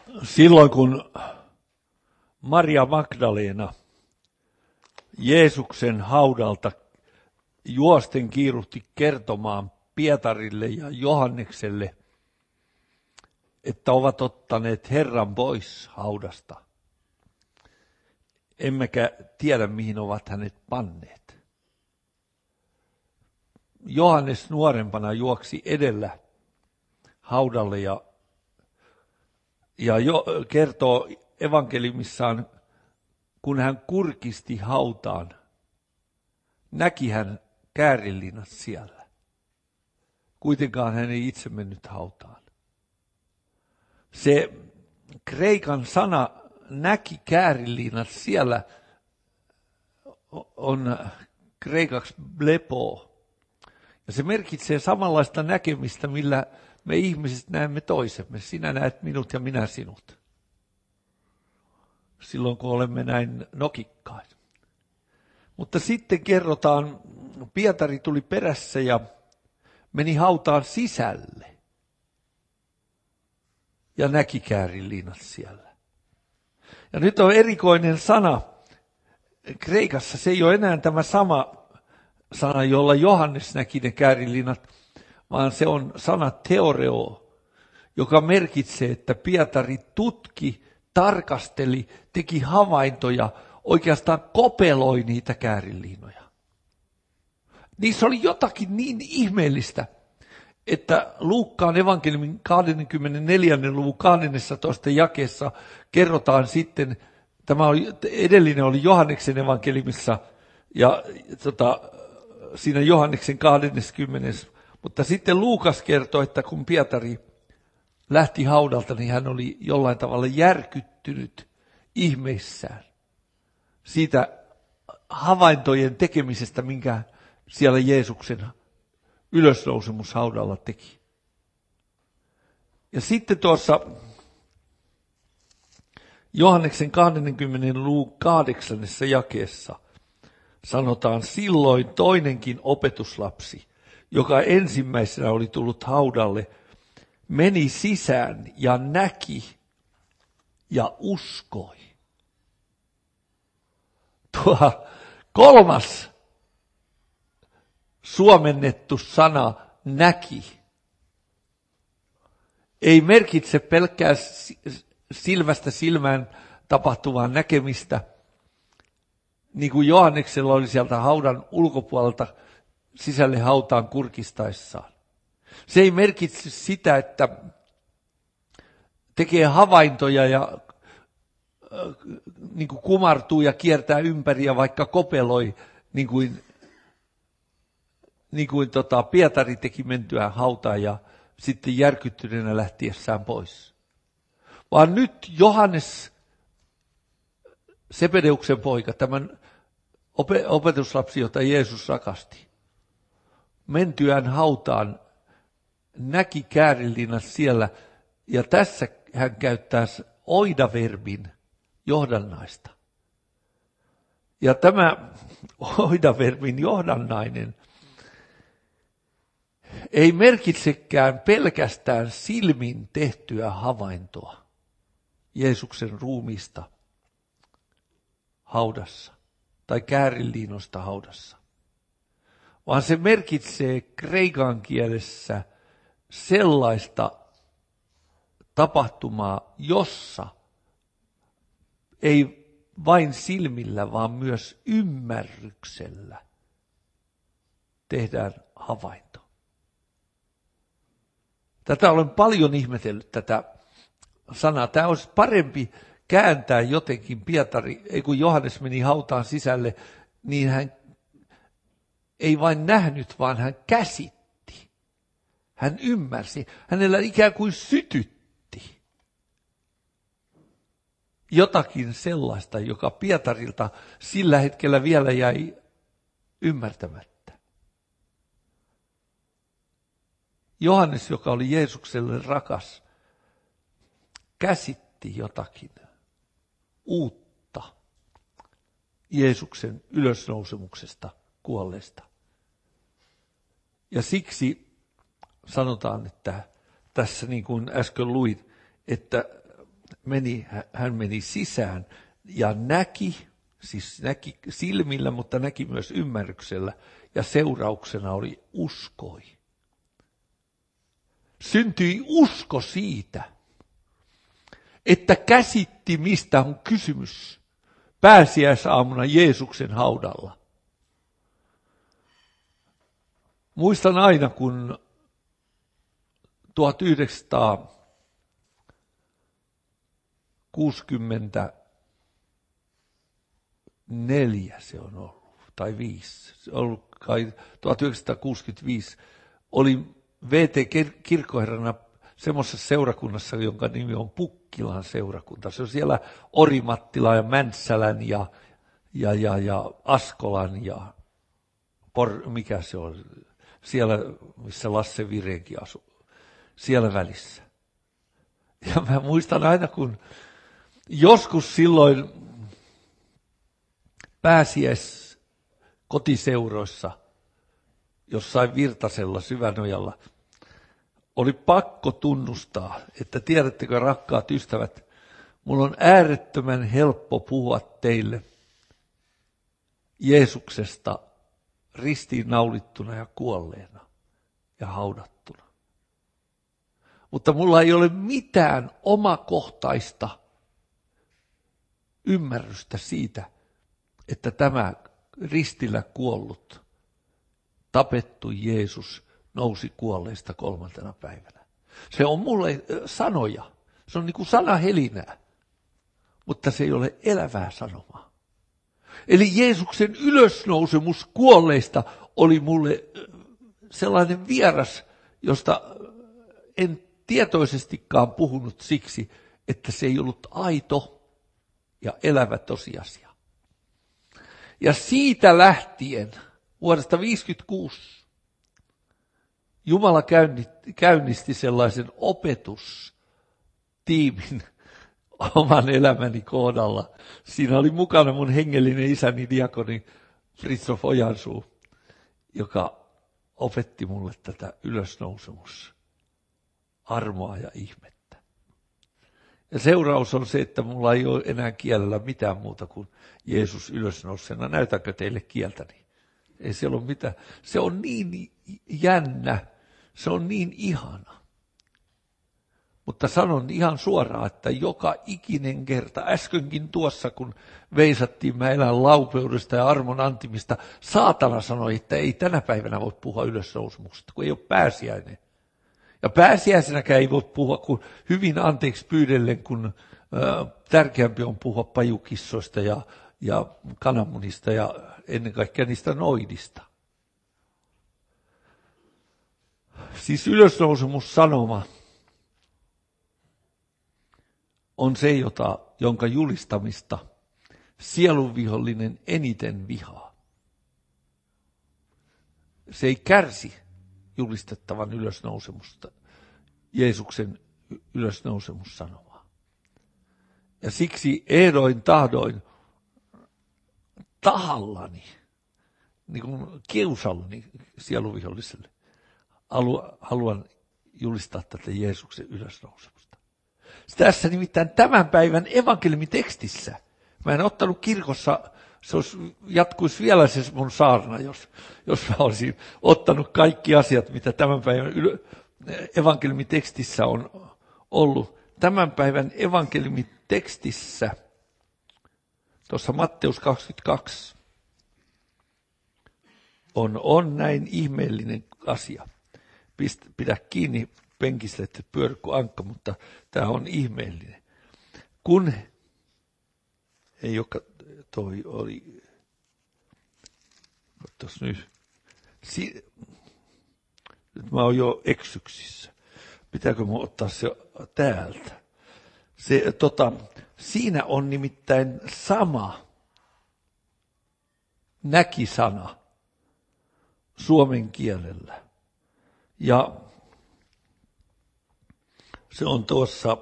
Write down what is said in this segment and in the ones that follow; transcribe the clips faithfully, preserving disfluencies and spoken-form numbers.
Silloin kun Maria Magdalena Jeesuksen haudalta juosten kiiruhti kertomaan Pietarille ja Johannekselle, että ovat ottaneet Herran pois haudasta, emmekä tiedä mihin ovat hänet panneet. Johannes nuorempana juoksi edellä haudalle ja, ja jo, kertoo evankeliumissaan, kun hän kurkisti hautaan, näki hän käärinliinat siellä. Kuitenkaan hän ei itse mennyt hautaan. Se kreikan sana näki käärinliinat siellä on kreikaksi blepo. Ja se merkitsee samanlaista näkemistä, millä me ihmiset näemme toisemme. Sinä näet minut ja minä sinut. Silloin kun olemme näin nokikkain. Mutta sitten kerrotaan, Pietari tuli perässä ja meni hautaan sisälle. Ja näki käärinliinat siellä. Ja nyt on erikoinen sana. Kreikassa se ei ole enää tämä sama sana, jolla Johannes näki ne käärinliinat, vaan se on sana theoreo, joka merkitsee, että Pietari tutki, tarkasteli, teki havaintoja, oikeastaan kopeloi niitä käärinliinoja. Niissä oli jotakin niin ihmeellistä, että Luukkaan evankeliumin kaksikymmentäneljä luvun kahdennessatoista jakeessa kerrotaan sitten, tämä oli, edellinen oli Johanneksen evankeliumissa ja tota, siinä Johanneksen kaksikymmentä, mutta sitten Luukas kertoo, että kun Pietari lähti haudalta, niin hän oli jollain tavalla järkyttynyt ihmeissään siitä havaintojen tekemisestä, minkä siellä Jeesuksen ylösnousemushaudalla teki. Ja sitten tuossa Johanneksen kaksikymmentä luvun kahdeksannessa jakeessa sanotaan, silloin toinenkin opetuslapsi, joka ensimmäisenä oli tullut haudalle, meni sisään ja näki ja uskoi. Tuo kolmas suomennettu sana näki ei merkitse pelkkää silmästä silmään tapahtuvaa näkemistä, niin kuin Johanneksella oli sieltä haudan ulkopuolelta sisälle hautaan kurkistaessaan. Se ei merkitse sitä, että tekee havaintoja ja äh, niin kuin kumartuu ja kiertää ympäri ja vaikka kopeloi, niin kuin, niin kuin tota Pietari teki mentyään hautaan ja sitten järkyttyneenä lähtiessään pois. Vaan nyt Johannes, Sebedeuksen poika, tämän opetuslapsi, jota Jeesus rakasti, mentyään hautaan näki käärinliinat siellä, ja tässä hän käyttää oida-verbin johdannaista. Ja tämä oida-verbin johdannainen ei merkitsekään pelkästään silmin tehtyä havaintoa Jeesuksen ruumiista haudassa tai käärinliinosta haudassa, vaan se merkitsee kreikan kielessä sellaista tapahtumaa, jossa ei vain silmillä, vaan myös ymmärryksellä tehdään havainto. Tätä olen paljon ihmetellyt, tätä sanaa. Tämä olisi parempi kääntää jotenkin Pietari, ei kun Johannes meni hautaan sisälle, niin hän ei vain nähnyt, vaan hän käsitti. Hän ymmärsi. Hänellä ikään kuin sytytti jotakin sellaista, joka Pietarilta sillä hetkellä vielä jäi ymmärtämättä. Johannes, joka oli Jeesukselle rakas, käsitti jotakin uutta Jeesuksen ylösnousemuksesta kuolleesta. Ja siksi sanotaan, että tässä niin kuin äsken luin, että meni, hän meni sisään ja näki, siis näki silmillä, mutta näki myös ymmärryksellä, ja seurauksena oli uskoi. Syntyi usko siitä, että käsitti, mistä on kysymys pääsiäisaamuna Jeesuksen haudalla. Muistan aina, kun tuhatyhdeksänsataakuusikymmentäneljä se on ollut, tai viisi, se on ollut kai tuhatyhdeksänsataakuusikymmentäviisi, oli V T-kirkkoherrana semmoisessa seurakunnassa, jonka nimi on Pukkilan seurakunta. Se on siellä Orimattilan ja Mäntsälän ja, ja, ja, ja Askolan ja por, mikä se on, siellä missä Lasse Virenkin asui, siellä välissä. Ja mä muistan aina, kun joskus silloin pääsiäis kotiseuroissa, jossain Virtasella, Syvänojalla, oli pakko tunnustaa, että tiedättekö, rakkaat ystävät, mulla on äärettömän helppo puhua teille Jeesuksesta ristiinnaulittuna ja kuolleena ja haudattuna. Mutta mulla ei ole mitään omakohtaista ymmärrystä siitä, että tämä ristillä kuollut, tapettu Jeesus nousi kuolleista kolmantena päivänä. Se on mulle sanoja, se on niin kuin sanahelinää, mutta se ei ole elävää sanomaa. Eli Jeesuksen ylösnousemus kuolleista oli mulle sellainen vieras, josta en tietoisestikaan puhunut siksi, että se ei ollut aito ja elävä tosiasia. Ja siitä lähtien, vuodesta viisikymmentäkuusi, Jumala käynnisti sellaisen opetustiimin oman elämäni kohdalla. Siinä oli mukana mun hengellinen isäni diakoni Fritzof Ojansuu, joka opetti mulle tätä ylösnousemus, armoa ja ihmettä. Ja seuraus on se, että mulla ei ole enää kielellä mitään muuta kuin Jeesus ylösnousena. Näytänkö teille kieltäni? Ei siellä ole mitään. Se on niin jännä, se on niin ihana. Mutta sanon ihan suoraan, että joka ikinen kerta, äskenkin tuossa, kun veisattiin mä elän laupeudesta ja armon antimista, saatana sanoi, että ei tänä päivänä voi puhua ylösnousemuksesta, kun ei ole pääsiäinen. Ja pääsiäisenäkään ei voi puhua kuin hyvin anteeksi pyydellen, kun ö, tärkeämpi on puhua pajukissoista ja, ja kananmunista ja ennen kaikkea niistä noidista. Siis ylösnousemussanoma on se, jota, jonka julistamista sielunvihollinen eniten vihaa. Se ei kärsi julistettavan ylösnousemusta, Jeesuksen ylösnousemussanomaa. Ja siksi ehdoin tahdoin tahallani, niin kuin kiusallani sieluviholliselle, haluan julistaa tätä Jeesuksen ylösnousemusta. Tässä nimittäin tämän päivän evankeliumitekstissä, mä en ottanut kirkossa, se olisi, jatkuisi vielä se mun saarna, jos, jos mä olisin ottanut kaikki asiat, mitä tämän päivän evankeliumitekstissä on ollut. Tämän päivän evankeliumitekstissä, tuossa Matteus kaksikymmentäkaksi, on, on näin ihmeellinen asia. Pist, pidä kiinni penkistä, että pyörä kuin ankka, mutta tämä on ihmeellinen. Kun, ei joka toi oli, katsos nyt, si, nyt mä oon jo eksyksissä. Pitääkö mä ottaa se täältä? Se, tota, siinä on nimittäin sama näkisana suomen kielellä. Ja se on tuossa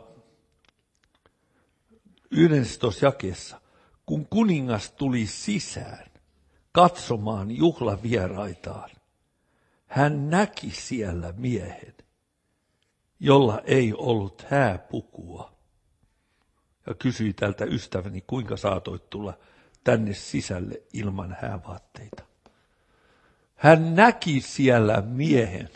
yhdentoista jakeessa. Kun kuningas tuli sisään katsomaan juhlavieraitaan, hän näki siellä miehen, jolla ei ollut hääpukua. ja kysyi tältä ystäväni, kuinka saatoit tulla tänne sisälle ilman häävaatteita. Hän näki siellä miehen.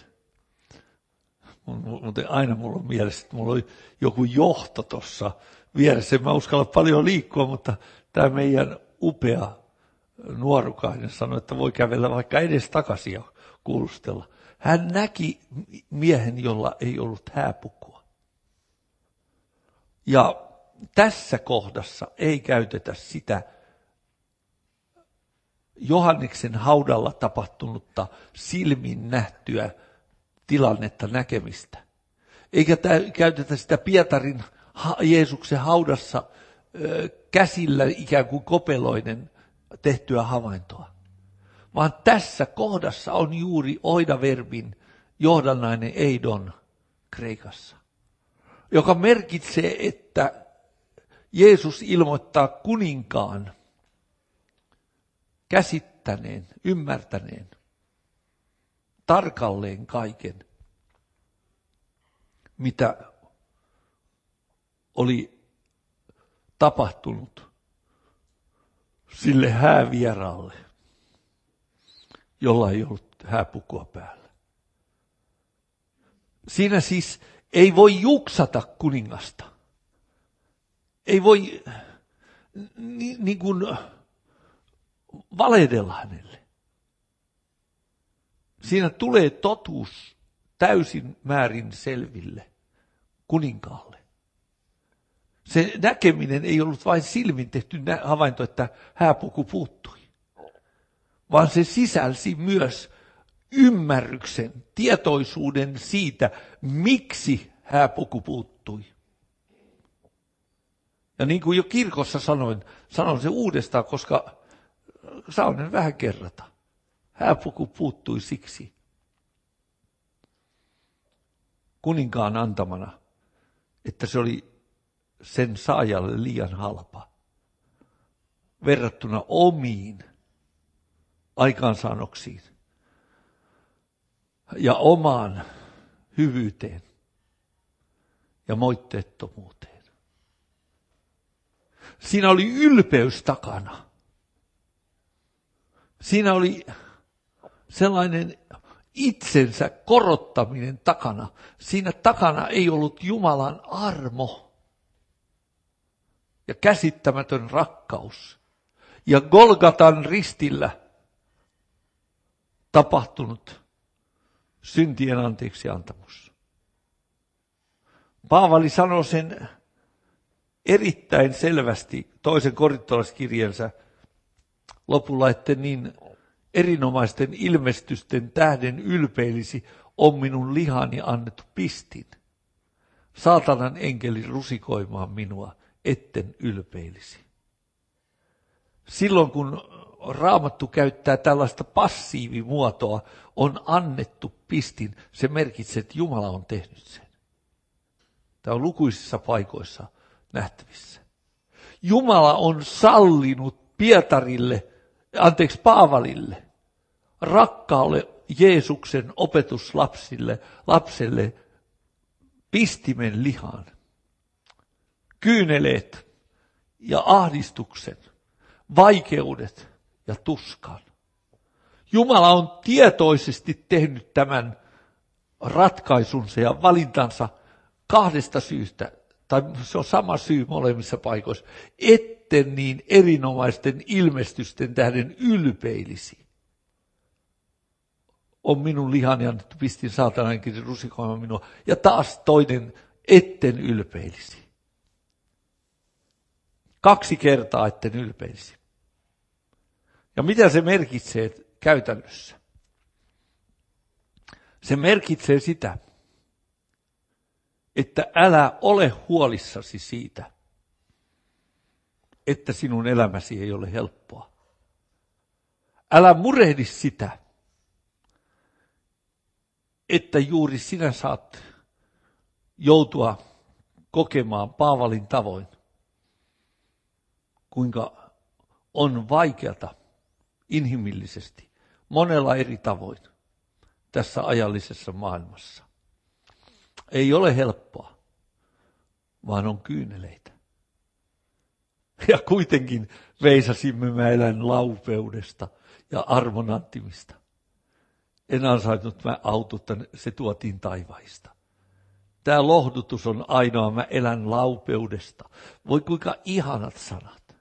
Mutta aina mulla on mielessä, että mulla oli joku johto tuossa vieressä. Mä uskalla paljon liikkua, mutta tämä meidän upea nuorukainen sanoi, että voi kävellä vaikka edes takaisin ja kuulustella. Hän näki miehen, jolla ei ollut hääpukua. Ja tässä kohdassa ei käytetä sitä Johanneksen haudalla tapahtunutta silmin nähtyä tilannetta näkemistä. Eikä käytetä sitä Pietarin Jeesuksen haudassa käsillä ikään kuin kopeloinen tehtyä havaintoa. Vaan tässä kohdassa on juuri oida-verbin johdannainen eidon kreikassa, joka merkitsee, että Jeesus ilmoittaa kuninkaan käsittäneen, ymmärtäneen, tarkalleen kaiken, mitä oli tapahtunut sille häävieraalle, jolla ei ollut hääpukua päällä. Siinä siis ei voi juksata kuningasta. Ei voi ni, niin kuin valehdella hänelle. Siinä tulee totuus täysin määrin selville kuninkaalle. Se näkeminen ei ollut vain silmin tehty havainto, että hääpuku puuttui, vaan se sisälsi myös ymmärryksen, tietoisuuden siitä, miksi hääpuku puuttui. Ja niin kuin jo kirkossa sanoin, sanon se uudestaan, koska saan vähän kerrata. Hääpuku puuttui siksi kuninkaan antamana, että se oli sen saajalle liian halpa verrattuna omiin aikaansaannoksiin ja omaan hyvyyteen ja moitteettomuuteen. Siinä oli ylpeys takana. Siinä oli sellainen itsensä korottaminen takana. Siinä takana ei ollut Jumalan armo ja käsittämätön rakkaus. Ja Golgatan ristillä tapahtunut syntien anteeksiantamus. Paavali sanoi sen erittäin selvästi toisen korintolaiskirjeensä lopulla, että niin erinomaisten ilmestysten tähden ylpeilisi on minun lihani annettu pistin. Saatanan enkeli rusikoimaan minua, etten ylpeilisi. Silloin kun Raamattu käyttää tällaista passiivimuotoa, on annettu pistin, se merkitsee, että Jumala on tehnyt sen. Tämä on lukuisissa paikoissa nähtävissä. Jumala on sallinut Pietarille, anteeksi Paavalille, rakkaalle Jeesuksen opetuslapsille, lapselle pistimen lihan, kyyneleet ja ahdistuksen, vaikeudet ja tuskan. Jumala on tietoisesti tehnyt tämän ratkaisunsa ja valintansa kahdesta syystä, tai se on sama syy molemmissa paikoissa, etten niin erinomaisten ilmestysten tähden ylpeilisi. On minun lihani annettu pistin saatanankin rusikoimaan minua. Ja taas toinen, etten ylpeilisi. Kaksi kertaa etten ylpeilisi. Ja mitä se merkitsee käytännössä? Se merkitsee sitä, että älä ole huolissasi siitä, että sinun elämäsi ei ole helppoa. Älä murehdi sitä, että juuri sinä saat joutua kokemaan Paavalin tavoin, kuinka on vaikeata inhimillisesti, monella eri tavoin tässä ajallisessa maailmassa. Ei ole helppoa, vaan on kyyneleitä. Ja kuitenkin veisasimme mä elän laupeudesta ja armon antimista. En ansainnut mä aututta, se tuotiin taivaista. Tämä lohdutus on ainoa, mä elän laupeudesta. Voi kuinka ihanat sanat.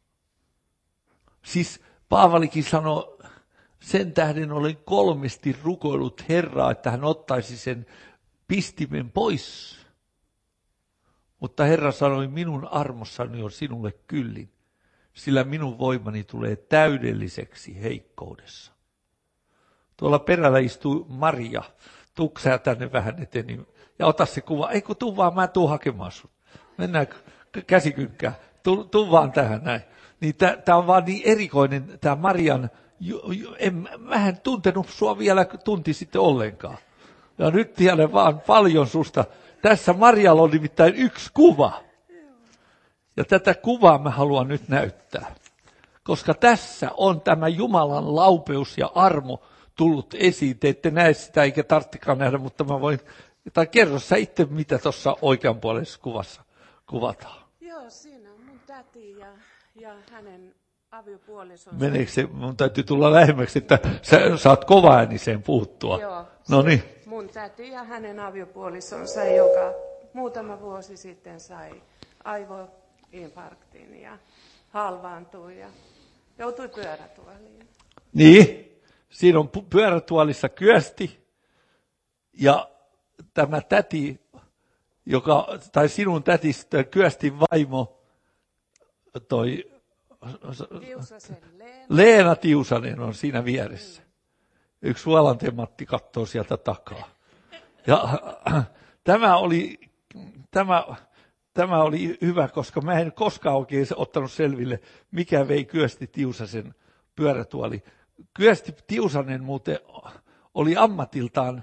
Siis Paavalikin sanoi, sen tähden olen kolmesti rukoillut Herraa, että hän ottaisi sen pistimen pois. Mutta Herra sanoi, minun armossani on sinulle kyllin, sillä minun voimani tulee täydelliseksi heikkoudessa. Tuolla perällä istuu Maria. Tuksää tänne vähän eteen niin, ja ota se kuva. Ei kun tuu vaan, mä tuun hakemaan sun. Mennään käsikynkkään. Tuu, tuu vaan tähän näin. Niin tämä on vaan niin erikoinen, tämä Marian, en, mä en tuntenut sua vielä tunti sitten ollenkaan. Ja nyt tiedän vaan paljon susta. Tässä Marialla on nimittäin yksi kuva. Ja tätä kuvaa mä haluan nyt näyttää. Koska tässä on tämä Jumalan laupeus ja armo tullut esiin. Te ette näe sitä eikä tarvitsekaan nähdä, mutta mä voin, tai kerro sä itse, mitä tuossa oikeanpuoleisessa kuvassa kuvataan. Joo, siinä on mun täti ja, ja hänen aviopuolisonsa. Meneekö se, mun täytyy tulla lähemmäksi, että sä saat kovaääniseen puuttua. Joo, no niin. Mun täti ja hänen aviopuolisonsa, joka muutama vuosi sitten sai aivoinfarktin ja halvaantui ja joutui pyörätuoliin. Niin, siinä on pyörätuolissa Kyösti ja tämä täti, joka, tai sinun tätistä Kyöstin vaimo, toi Tiusasen Leena. Leena Tiusanen on siinä vieressä. Yksi Vuolanteen Matti katsoo sieltä takaa. Ja tämä oli, tämä, tämä oli hyvä, koska mä en koskaan oikein ottanut selville, mikä vei Kyösti Tiusasen pyörätuoli. Kyösti Tiusanen muuten oli ammatiltaan,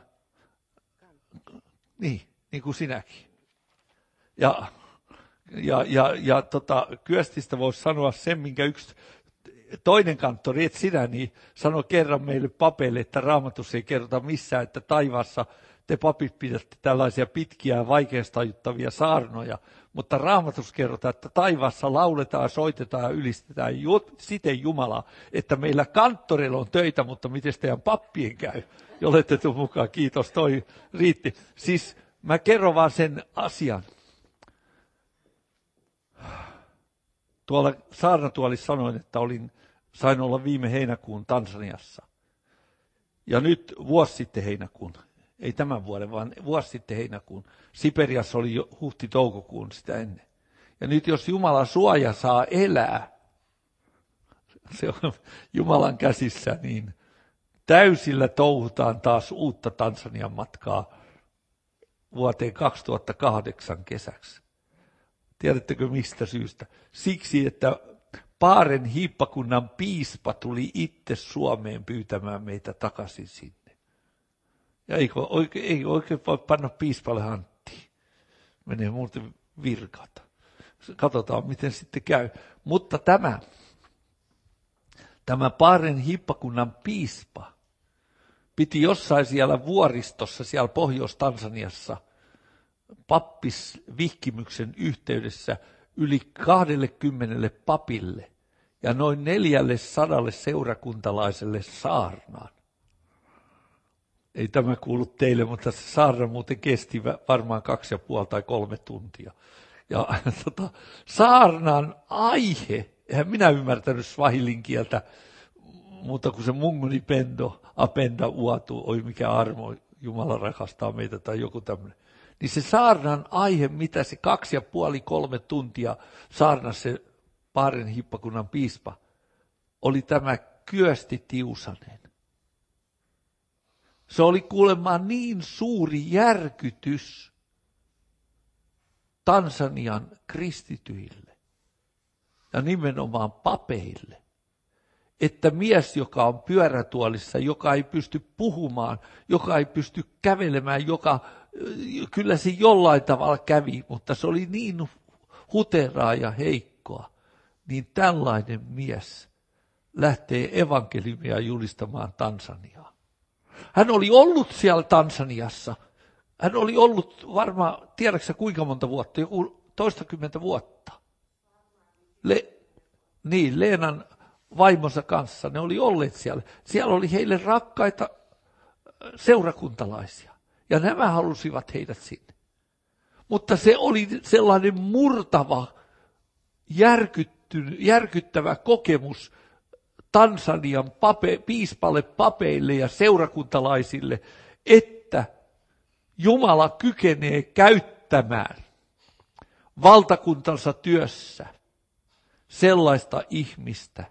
niin, niin kuin sinäkin. Ja, ja, ja, ja tota, Kyöstistä voisi sanoa sen, minkä yksi toinen kanttori, et sinä, niin sanoi kerran meille papeille, että Raamatussa ei kerrota missään, että taivaassa te papit pidätte tällaisia pitkiä ja vaikeastajuttavia saarnoja, mutta Raamatussa kerrotaan, että taivaassa lauletaan, soitetaan ja ylistetään siten Jumalaa, että meillä kanttorilla on töitä, mutta miten teidän pappien käy? Ja olette tullut mukaan, kiitos, toi riitti. Siis mä kerron vaan sen asian. Tuolla saarnatuolissa sanoin, että olin, sain olla viime heinäkuun Tansaniassa. Ja nyt vuosi sitten heinäkuun, ei tämän vuoden, vaan vuosi sitten heinäkuun. Siperiassa oli jo huhti-toukokuun sitä ennen. Ja nyt jos Jumala suoja saa elää, se on Jumalan käsissä, niin täysillä touhutaan taas uutta Tansanian matkaa vuoteen kaksituhattakahdeksan kesäksi. Tiedättekö mistä syystä? Siksi, että Paaren hiippakunnan piispa tuli itse Suomeen pyytämään meitä takaisin sinne. Ja ei oikein, ei oikein voi panna piispalle hanttiin. Menee muuten virkata. Katsotaan, miten sitten käy. Mutta tämä, tämä Paaren hiippakunnan piispa piti jossain siellä vuoristossa, siellä Pohjois-Tansaniassa, pappisvihkimyksen yhteydessä yli kahdellekymmenelle papille ja noin neljälle sadalle seurakuntalaiselle saarnaan. Ei tämä kuulu teille, mutta se saarna muuten kesti varmaan kaksi ja puoli tai kolme tuntia. Ja tota, saarnan aihe, eihän minä ymmärtänyt swahilin kieltä, mutta kun se munguni pendo, apenda uatu, oi mikä armo, Jumala rakastaa meitä tai joku tämmöinen. Niin se saarnan aihe, mitä se kaksi ja puoli, kolme tuntia saarnasi se Paaren hiippakunnan piispa, oli tämä Kyösti Tiusanen. Se oli kuulemma niin suuri järkytys Tansanian kristityille ja nimenomaan papeille, että mies, joka on pyörätuolissa, joka ei pysty puhumaan, joka ei pysty kävelemään, joka kyllä se jollain tavalla kävi, mutta se oli niin huteraa ja heikkoa, niin tällainen mies lähtee evankeliumia julistamaan Tansaniaan. Hän oli ollut siellä Tansaniassa. Hän oli ollut varmaan, tiedätkö kuinka monta vuotta, joku toistakymmentä vuotta. Le- niin, Leenan vaimonsa kanssa, ne oli olleet siellä. Siellä oli heille rakkaita seurakuntalaisia, ja nämä halusivat heidät sinne. Mutta se oli sellainen murtava, järkyttävä kokemus Tansanian pape, piispalle, papeille ja seurakuntalaisille, että Jumala kykenee käyttämään valtakuntansa työssä sellaista ihmistä,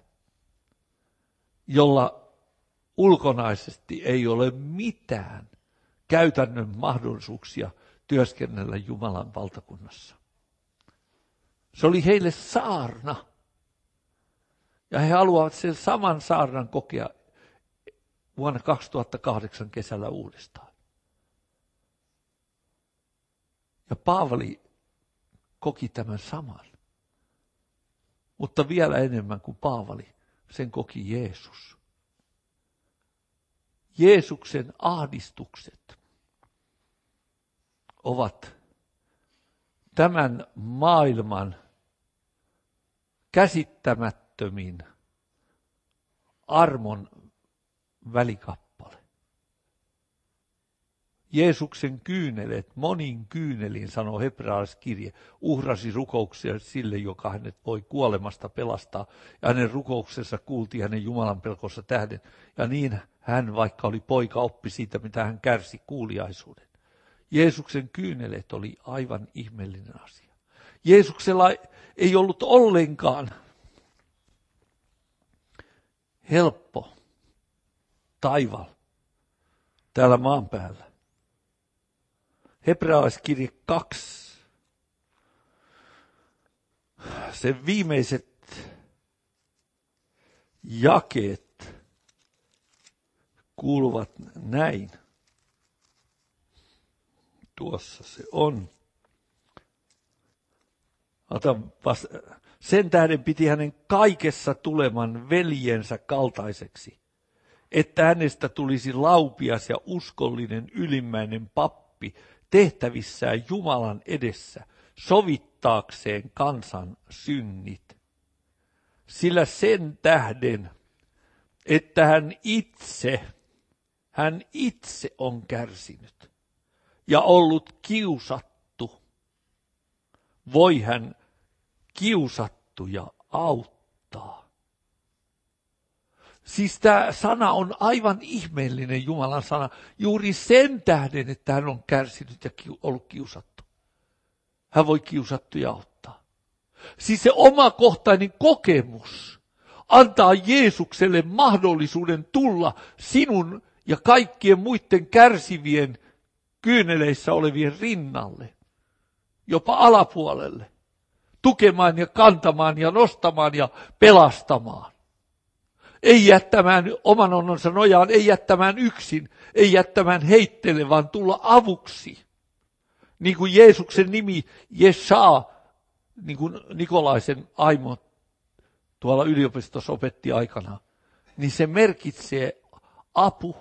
jolla ulkonaisesti ei ole mitään käytännön mahdollisuuksia työskennellä Jumalan valtakunnassa. Se oli heille saarna. Ja he haluavat sen saman saarnan kokea vuonna kaksituhattakahdeksan kesällä uudestaan. Ja Paavali koki tämän saman. Mutta vielä enemmän kuin Paavali, sen koki Jeesus. Jeesuksen ahdistukset ovat tämän maailman käsittämättömin armon välikappale. Jeesuksen kyyneleet, monin kyynelin, sanoo hebrealaiskirje, uhrasi rukouksia sille, joka hänet voi kuolemasta pelastaa. Ja hänen rukouksensa kuultiin hänen Jumalan pelkonsa tähden. Ja niin hän, vaikka oli poika, oppi siitä, mitä hän kärsi, kuuliaisuuden. Jeesuksen kyyneleet oli aivan ihmeellinen asia. Jeesuksella ei ollut ollenkaan helppo taival täällä maan päällä. Hebrealaiskirje kaksi. Sen viimeiset jakeet kuuluvat näin. Tuossa se on. Otanpas. Sen tähden piti hänen kaikessa tuleman veljensä kaltaiseksi, että hänestä tulisi laupias ja uskollinen ylimmäinen pappi tehtävissään Jumalan edessä, sovittaakseen kansan synnit. Sillä sen tähden, että hän itse, hän itse on kärsinyt ja ollut kiusattu, voi hän kiusattuja auttaa. Siis tämä sana on aivan ihmeellinen Jumalan sana, juuri sen tähden, että hän on kärsinyt ja ollut kiusattu. Hän voi kiusattuja auttaa. Siis se omakohtainen kokemus antaa Jeesukselle mahdollisuuden tulla sinun ja kaikkien muiden kärsivien kyyneleissä olevien rinnalle, jopa alapuolelle, tukemaan ja kantamaan ja nostamaan ja pelastamaan. Ei jättämään oman onnonsa nojaan, ei jättämään yksin, ei jättämään heittele, vaan tulla avuksi. Niin kuin Jeesuksen nimi Jesha, niin kuin Nikolaisen aimo tuolla yliopistossa opetti aikana, niin se merkitsee apu,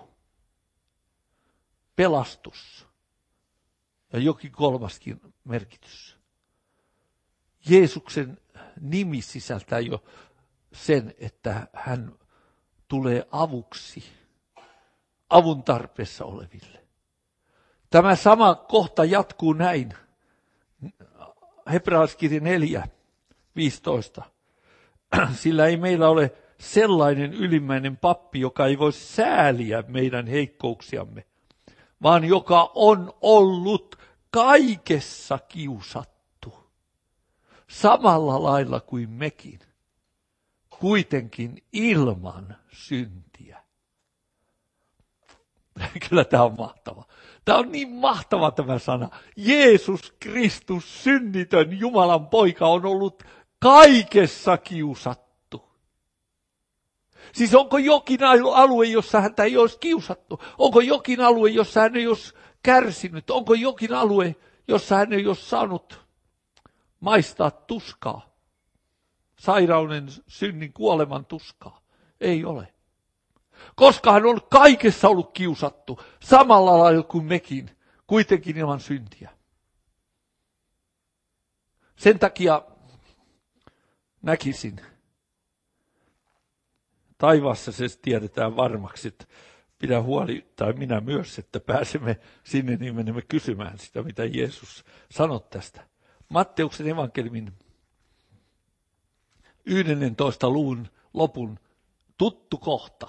pelastus ja jokin kolmaskin merkitys. Jeesuksen nimi sisältää jo sen, että hän tulee avuksi avun tarpeessa oleville. Tämä sama kohta jatkuu näin. Hebrealaiskirje neljä, viisitoista. Sillä ei meillä ole sellainen ylimmäinen pappi, joka ei voi sääliä meidän heikkouksiamme, vaan joka on ollut kaikessa kiusattu, samalla lailla kuin mekin, kuitenkin ilman syntiä. Kyllä tämä on mahtava. Tämä on niin mahtava tämä sana. Jeesus Kristus, synnitön Jumalan poika, on ollut kaikessa kiusattu. Siis onko jokin alue, jossa häntä ei olisi kiusattu? Onko jokin alue, jossa hän ei olisi kärsinyt? Onko jokin alue, jossa hän ei olisi saanut maistaa tuskaa? Sairauden, synnin, kuoleman tuskaa? Ei ole. Koska hän on kaikessa ollut kiusattu, samalla lailla kuin mekin, kuitenkin ilman syntiä. Sen takia näkisin, taivaassa se tiedetään varmaksi, että pidä huoli, tai minä myös, että pääsemme sinne, niin menemme kysymään sitä, mitä Jeesus sanoi tästä. Matteuksen evankeliumin yhdennentoista luvun lopun tuttu kohta.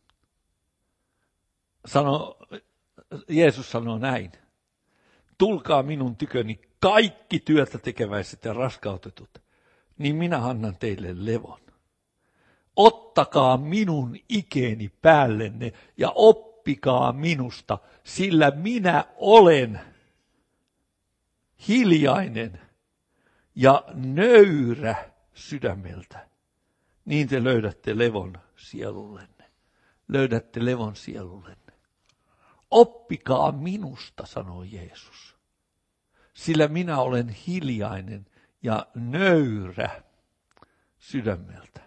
Sano, Jeesus sanoo näin. Tulkaa minun tyköni kaikki työtä tekeväiset ja raskautetut, niin minä annan teille levon. Ottakaa minun ikeeni päällenne ja oppikaa minusta, sillä minä olen hiljainen ja nöyrä sydämeltä. Niin te löydätte levon sielullenne. Löydätte levon sielullenne. Oppikaa minusta, sanoo Jeesus, sillä minä olen hiljainen ja nöyrä sydämeltä.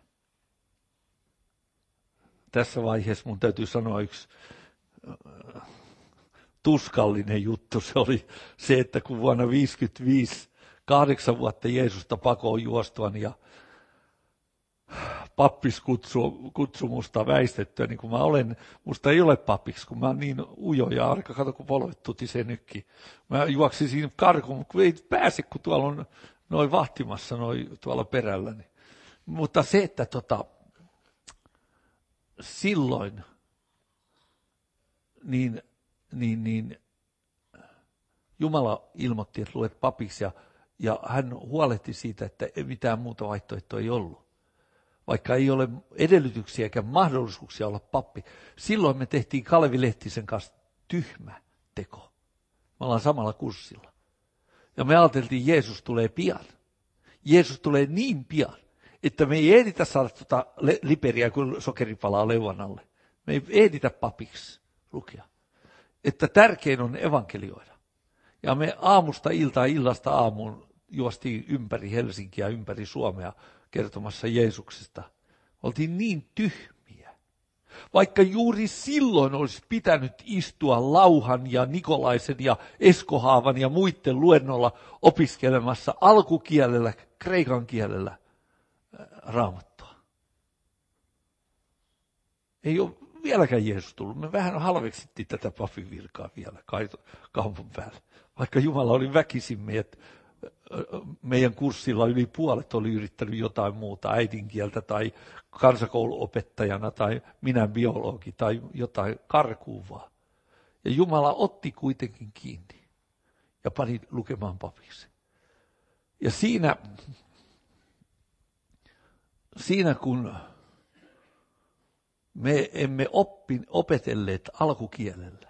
Tässä vaiheessa mun täytyy sanoa yksi äh, tuskallinen juttu. Se oli se, että kun vuonna viisikymmentäviisi, kahdeksan vuotta Jeesusta pakoon juostuan ja pappis kutsu, kutsu musta väistettyä, niin kuin mä olen, musta ei ole papiksi, kun mä oon niin ujo ja arka, kato kun polvet tutisee nytkin. Mä juoksin siinä karkuun, mutta ei pääse, kun tuolla on noin vahtimassa noin tuolla perällä. Niin. Mutta se, että tota, silloin niin, niin, niin Jumala ilmoitti, että luet papiksi ja, ja hän huolehti siitä, että mitään muuta vaihtoehtoa ei ollut. Vaikka ei ole edellytyksiä eikä mahdollisuuksia olla pappi. Silloin me tehtiin Kalevi Lehtisen kanssa tyhmä teko. Me ollaan samalla kurssilla. Ja me ajateltiin, että Jeesus tulee pian. Jeesus tulee niin pian, että me ei ehditä saada tuota liperiä, kun sokeri palaa leuan alle. Me ei ehditä papiksi lukea. Että tärkein on evankelioida. Ja me aamusta iltaan, illasta aamuun juostiin ympäri Helsinkiä, ympäri Suomea kertomassa Jeesuksesta. Oltiin niin tyhmiä. Vaikka juuri silloin olisi pitänyt istua Lauhan ja Nikolaisen ja Eskohaavan ja muiden luennolla opiskelemassa alkukielellä, kreikan kielellä Raamattua. Ei ole vieläkään Jeesus tullut. Me vähän halveksittiin tätä papin virkaa vielä kaupan päällä. Vaikka Jumala oli väkisin meidät, meidän kurssilla yli puolet oli yrittänyt jotain muuta, äidinkieltä tai kansakouluopettajana tai minä biologi tai jotain karkuuvaa. Ja Jumala otti kuitenkin kiinni ja pani lukemaan papiksi. Ja siinä, siinä kun me emme oppin, opetelleet alkukielellä,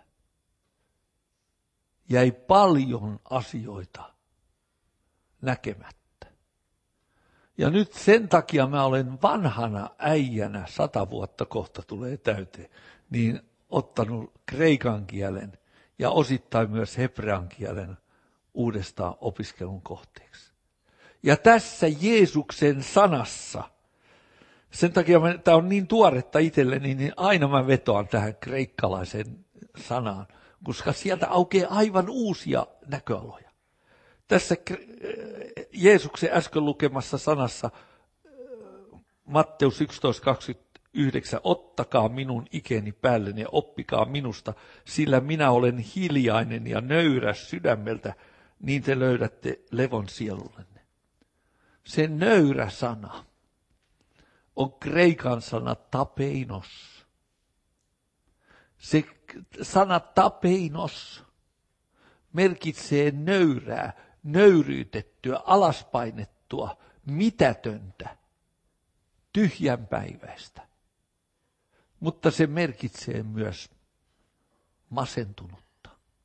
jäi paljon asioita näkemättä. Ja nyt sen takia mä olen vanhana äijänä, sata vuotta kohta tulee täyteen, niin ottanut kreikan kielen ja osittain myös hebrean kielen uudestaan opiskelun kohteeksi. Ja tässä Jeesuksen sanassa, sen takia tämä on niin tuoretta itselleni, niin aina mä vetoan tähän kreikkalaiseen sanaan, koska sieltä aukeaa aivan uusia näköaloja. Tässä Jeesuksen äsken lukemassa sanassa Matteus yksitoista kaksikymmentäyhdeksän, ottakaa minun ikeni päälleni ja oppikaa minusta, sillä minä olen hiljainen ja nöyrä sydämeltä, niin te löydätte levon sielullenne. Se nöyrä sana on kreikan sana tapeinos. Se sana tapeinos merkitsee nöyrää, nöyryytettyä, alaspainettua, mitätöntä, tyhjänpäiväistä. Mutta se merkitsee myös masentunutta.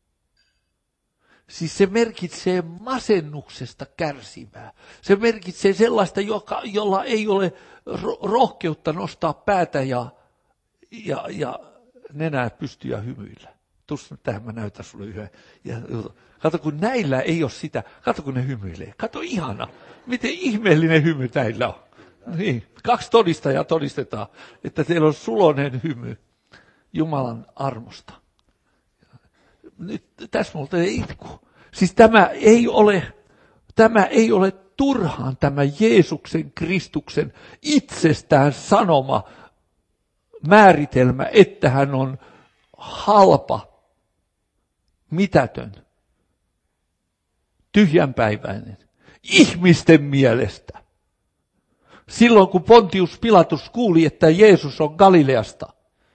Siis se merkitsee masennuksesta kärsivää. Se merkitsee sellaista, joka, jolla ei ole rohkeutta nostaa päätä ja, ja, ja nenää pystyä hymyillä. Tuossa tähän mä näytän sulle yhden. Ja, kato, kun näillä ei ole sitä. Kato, kun ne hymyilee. Kato, ihana. Miten ihmeellinen hymy näillä on. Niin, kaksi todistajaa todistetaan, että teillä on suloinen hymy Jumalan armosta. Nyt tässä multa ei itku. Siis tämä ei ole, tämä ei ole turhaan tämä Jeesuksen Kristuksen itsestään sanoma määritelmä, että hän on halpa, mitätön, tyhjänpäiväinen, ihmisten mielestä. Silloin kun Pontius Pilatus kuuli, että Jeesus on Galileasta,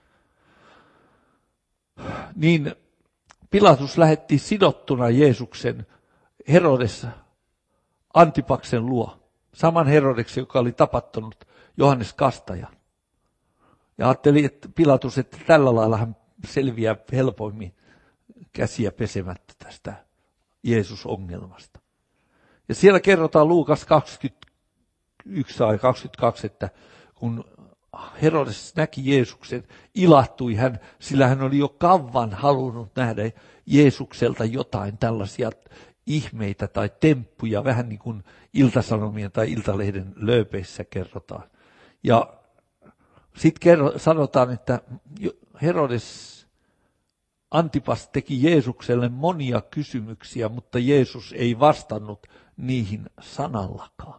niin Pilatus lähetti sidottuna Jeesuksen Herodes Antipaksen luo. Saman Herodeksen, joka oli tapattanut Johannes Kastajan. Ja ajatteli, että Pilatus, että tällä lailla hän selviää helpoimmin käsiä pesemättä tästä Jeesus-ongelmasta. Ja siellä kerrotaan Luukas kaksikymmentäyksi tai kaksikymmentäkaksi, että kun Herodes näki Jeesuksen, ilahtui hän, sillä hän oli jo kauan halunnut nähdä Jeesukselta jotain tällaisia ihmeitä tai temppuja, vähän niin kuin Ilta-Sanomien tai Iltalehden lööpeissä kerrotaan. Ja sitten sanotaan, että Herodes Antipas teki Jeesukselle monia kysymyksiä, mutta Jeesus ei vastannut niihin sanallakaan.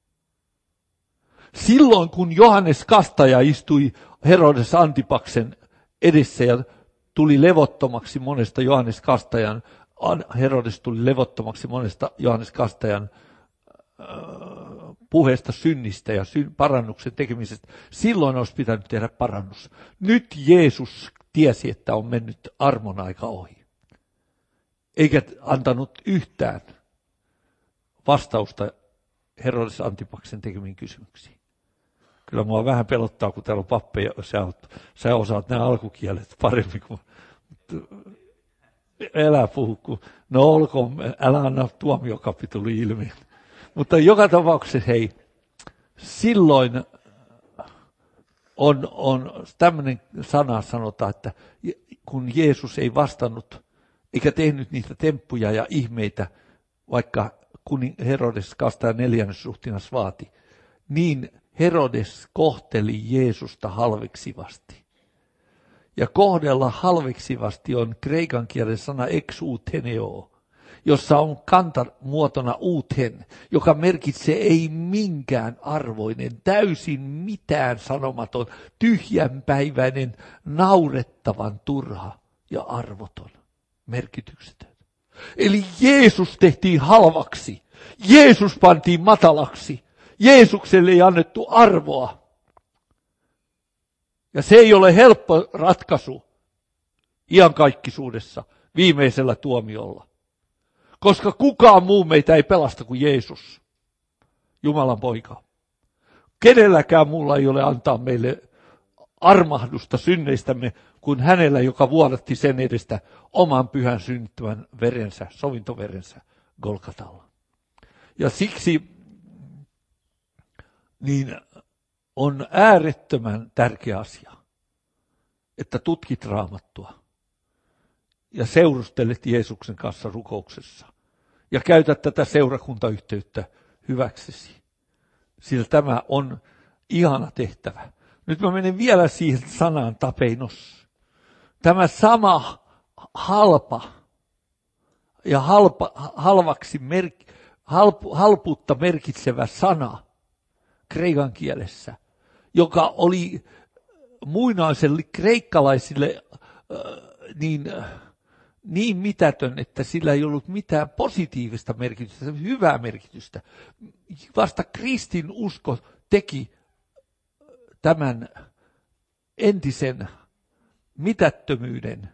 Silloin kun Johannes Kastaja istui Herodes Antipaksen edessä ja tuli levottomaksi monesta Johannes Kastajan, Herodes tuli levottomaksi monesta Johannes Kastajan äh, puheesta synnistä ja syn, parannuksen tekemisestä. Silloin olisi pitänyt tehdä parannus. Nyt Jeesus tiesi, että on mennyt armon aika ohi. Eikä antanut yhtään vastausta Herodes Antipaksen tekemiin kysymyksiin. Kyllä mua vähän pelottaa, kun täällä on pappeja, sä, sä osaat nämä alkukielet paremmin kuin... Älä puhu, kun... No olkoon, älä anna tuomiokapituli ilmi. Mutta joka tapauksessa, hei, silloin on, on tämmöinen sana sanotaan, että kun Jeesus ei vastannut eikä tehnyt niitä temppuja ja ihmeitä, vaikka kuning Herodes Kastajan neljännessuhtinas vaati, niin Herodes kohteli Jeesusta halveksivasti. Ja kohdella halveksivasti on kreikan kielen sana exouteneo, jossa on kantamuotona uuten, joka merkitsee ei minkään arvoinen, täysin mitään sanomaton, tyhjänpäiväinen, naurettavan turha ja arvoton, merkityksetön. Eli Jeesus tehtiin halvaksi, Jeesus pantiin matalaksi, Jeesukselle ei annettu arvoa. Ja se ei ole helppo ratkaisu iankaikkisuudessa viimeisellä tuomiolla. Koska kukaan muu meitä ei pelasta kuin Jeesus, Jumalan poika. Kenelläkään muulla ei ole antaa meille armahdusta synneistämme kuin hänellä, joka vuodatti sen edestä oman pyhän synnyttävän verensä, sovintoverensä Golgatalla. Ja siksi niin on äärettömän tärkeä asia, että tutkit Raamattua ja seurustelet Jeesuksen kanssa rukouksessa ja käytät tätä seurakuntayhteyttä hyväksesi. Sillä tämä on ihana tehtävä. Nyt mä menen vielä siihen sanaan tapeinos. Tämä sama halpa ja halpa, halvaksi merk, halpu, halpuutta merkitsevä sana kreikan kielessä, joka oli muinaiselle kreikkalaisille äh, niin, äh, niin mitätön, että sillä ei ollut mitään positiivista merkitystä, hyvää merkitystä. Vasta kristin usko teki tämän entisen mitättömyyden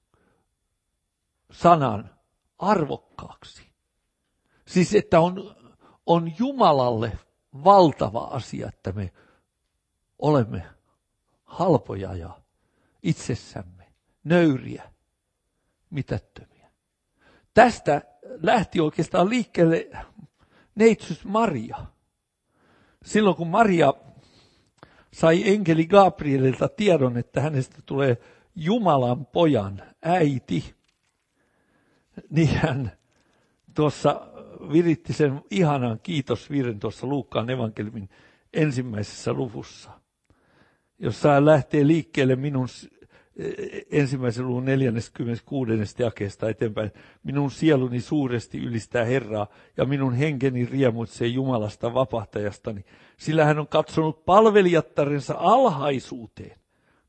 sanan arvokkaaksi. Siis että on, on Jumalalle valtava asia, että me olemme halpoja ja itsessämme nöyriä, mitättömiä. Tästä lähti oikeastaan liikkeelle neitsyt Maria. Silloin kun Maria sai enkeli Gabrielilta tiedon, että hänestä tulee Jumalan pojan äiti, niin hän tuossa viritti sen ihanan kiitosvirren tuossa Luukkaan evankeliumin ensimmäisessä luvussa, jossa hän lähtee liikkeelle minun ensimmäisen luvun neljäskymmeneskuudes jakeesta eteenpäin. Minun sieluni suuresti ylistää Herraa ja minun henkeni riemuitsee Jumalasta vapahtajastani, sillä hän on katsonut palvelijattarensa alhaisuuteen.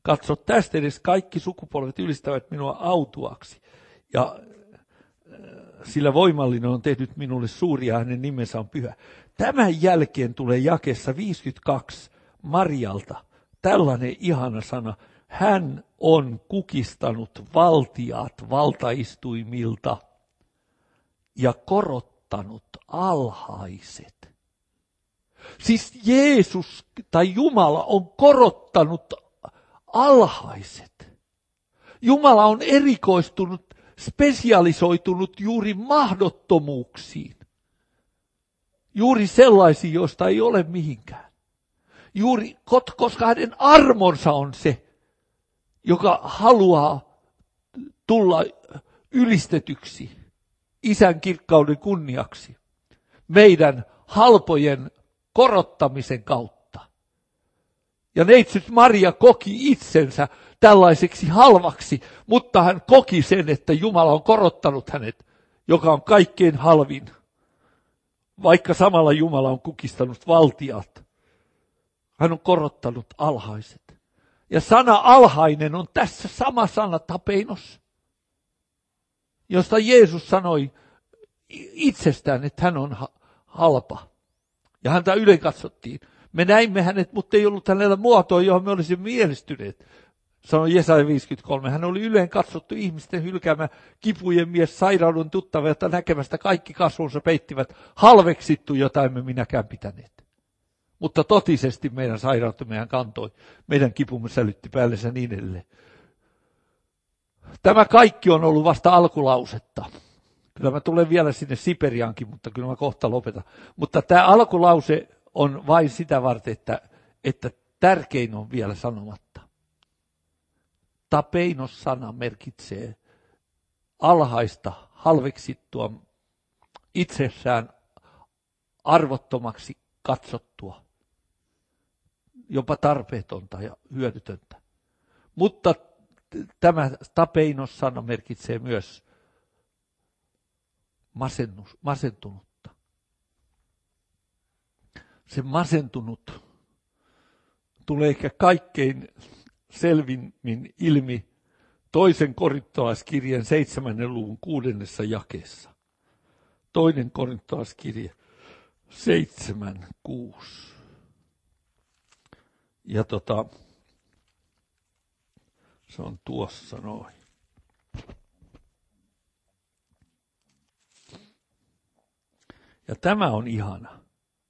Katso, tästä edes kaikki sukupolvet ylistävät minua autuaksi. Ja sillä voimallinen on tehnyt minulle suuria, hänen nimensä on pyhä. Tämän jälkeen tulee jakeessa viisikymmentäkaksi Marialta tällainen ihana sana. Hän on kukistanut valtiat valtaistuimilta ja korottanut alhaiset. Siis Jeesus tai Jumala on korottanut alhaiset. Jumala on erikoistunut, spesialisoitunut juuri mahdottomuuksiin. Juuri sellaisiin, joista ei ole mihinkään. Juuri, koska hänen armonsa on se, joka haluaa tulla ylistetyksi Isän kirkkauden kunniaksi meidän halpojen korottamisen kautta. Ja neitsyt Maria koki itsensä tällaiseksi halvaksi, mutta hän koki sen, että Jumala on korottanut hänet, joka on kaikkein halvin, vaikka samalla Jumala on kukistanut valtiat. Hän on korottanut alhaiset. Ja sana alhainen on tässä sama sana tapeinos, josta Jeesus sanoi itsestään, että hän on halpa. Ja häntä ylen katsottiin. Me näimme hänet, mutta ei ollut hänellä muotoa, johon me olisimme mielestyneet. Sanoi Jesaja viisikymmentäkolme. Hän oli yleen katsottu ihmisten hylkäämä kipujen mies, sairauden tuttava, jota näkemästä kaikki kasvonsa peittivät. Halveksittu, jota emme minäkään pitäneet. Mutta totisesti meidän sairautemme hän kantoi. Meidän kipumme sälytti päällensä niin edelleen. Tämä kaikki on ollut vasta alkulausetta. Kyllä mä tulen vielä sinne Siperiaankin, mutta kyllä mä kohta lopetan. Mutta tämä alkulause on vain sitä varten, että, että tärkein on vielä sanomatta. Tapeinos-sana merkitsee alhaista, halveksittua, itsessään arvottomaksi katsottua, jopa tarpeetonta ja hyödytöntä. Mutta tämä tapeinos-sana merkitsee myös masennus, masentunutta. Se masentunut tulee ehkä kaikkein selvimmin ilmi toisen korintolaiskirjeen seitsemännen luvun kuudennessa jakeessa. Toinen korintolaiskirje seitsemän kuusi. Ja tota, se on tuossa noin. Ja tämä on ihana.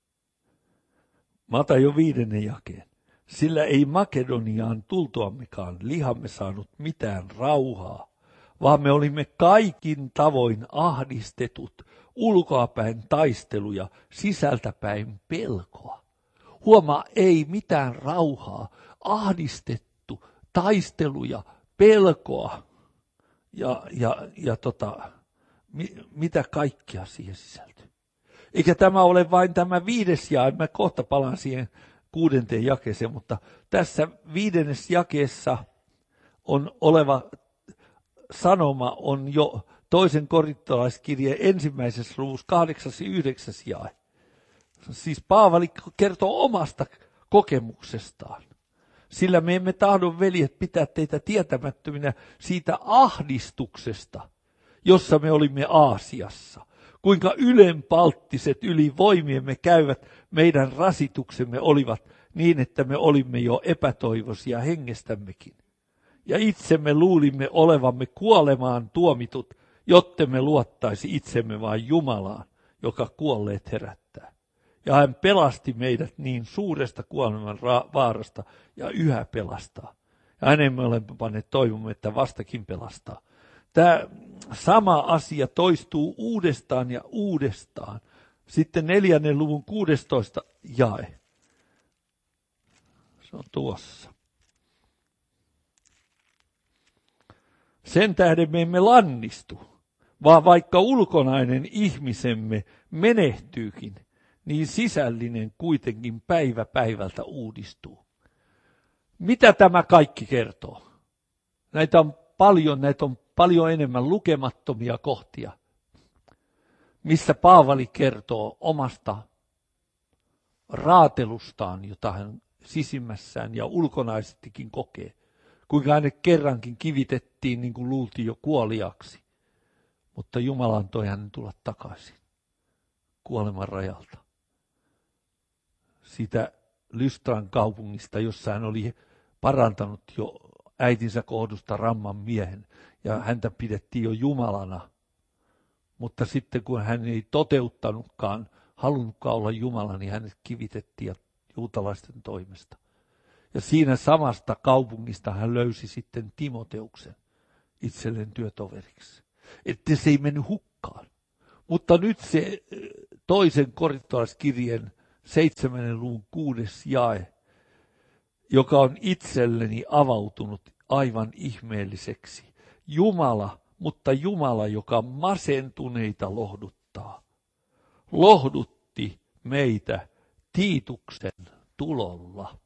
Mä otan jo viidennen jakeen. Sillä ei Makedoniaan tultuammekaan lihamme saanut mitään rauhaa, vaan me olimme kaikin tavoin ahdistetut, ulkoapäin taisteluja, sisältäpäin pelkoa. Huomaa, ei mitään rauhaa, ahdistettu, taisteluja, pelkoa ja, ja, ja tota, mi, mitä kaikkea siihen sisältyy. Eikä tämä ole vain tämä viides jae, mä kohta palaan siihen kuudenteen jakeeseen, mutta tässä viidennes jakeessa on oleva sanoma on jo toisen korintolaiskirjeen ensimmäisessä luvussa kahdeksas ja yhdeksäs jae. Siis Paavali kertoo omasta kokemuksestaan. Sillä me emme tahdon, veljet, pitää teitä tietämättöminä siitä ahdistuksesta, jossa me olimme Aasiassa. Kuinka ylenpalttiset yli voimiemme käyvät meidän rasituksemme olivat niin, että me olimme jo epätoivoisia hengestämmekin. Ja itsemme luulimme olevamme kuolemaan tuomitut, jotta me luottaisi itsemme vain Jumalaan, joka kuolleet herättää. Ja hän pelasti meidät niin suuresta kuoleman ra- vaarasta ja yhä pelastaa. Ja hänen me olemme panneet toivomme, että vastakin pelastaa. Tämä sama asia toistuu uudestaan ja uudestaan. Sitten neljännen luvun kuudestoista jae. Se on tuossa. Sen tähden me emme lannistu, vaan vaikka ulkonainen ihmisemme menehtyykin, niin sisällinen kuitenkin päivä päivältä uudistuu. Mitä tämä kaikki kertoo? Näitä on paljon, näitä on paljon enemmän lukemattomia kohtia, missä Paavali kertoo omasta raatelustaan, jota hän sisimmässään ja ulkonaisestikin kokee. kuinka hänet kerrankin kivitettiin niin kuin luultiin jo kuoliaksi. Mutta Jumala antoi hänen tulla takaisin kuoleman rajalta. Siitä Lystran kaupungista, jossa hän oli parantanut jo äitinsä kohdusta ramman miehen, ja häntä pidettiin jo Jumalana. Mutta sitten kun hän ei toteuttanutkaan, halunnutkaan olla Jumala, niin hänet kivitettiin juutalaisten toimesta. Ja siinä samasta kaupungista hän löysi sitten Timoteuksen itselleen työtoveriksi. Että se ei mennyt hukkaan. Mutta nyt se toisen korintolaiskirjeen seitsemännen luvun kuudes jae, joka on itselleni avautunut aivan ihmeelliseksi. Jumala, mutta Jumala, joka masentuneita lohduttaa, lohdutti meitä Tiituksen tulolla.